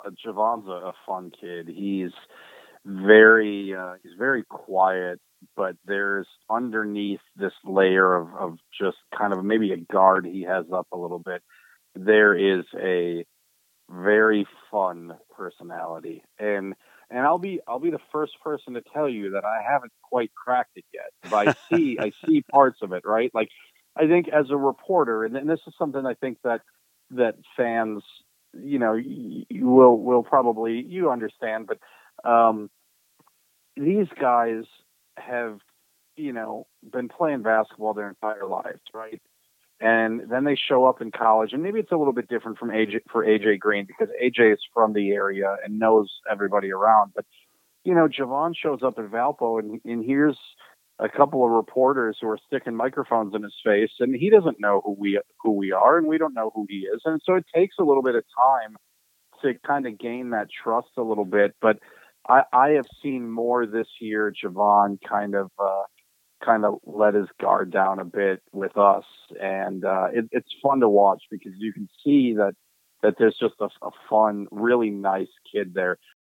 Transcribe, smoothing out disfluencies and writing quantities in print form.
Javon's a fun kid. He's very quiet, but there's underneath this layer of just kind of maybe a guard he has up a little bit. There is a very fun personality, and I'll be the first person to tell you that I haven't quite cracked it yet. But I see parts of it, right? Like I think as a reporter, and this is something I think that fans, you will probably you understand, but um, these guys have been playing basketball their entire lives, right? And then they show up in college, and maybe it's a little bit different from AJ Green because AJ is from the area and knows everybody around. But Javon shows up at Valpo, and here's a couple of reporters who are sticking microphones in his face, and he doesn't know who we are, and we don't know who he is, and so it takes a little bit of time to kind of gain that trust a little bit. But I have seen more this year. Javon kind of let his guard down a bit with us, and it's fun to watch because you can see that there's just a fun, really nice kid there.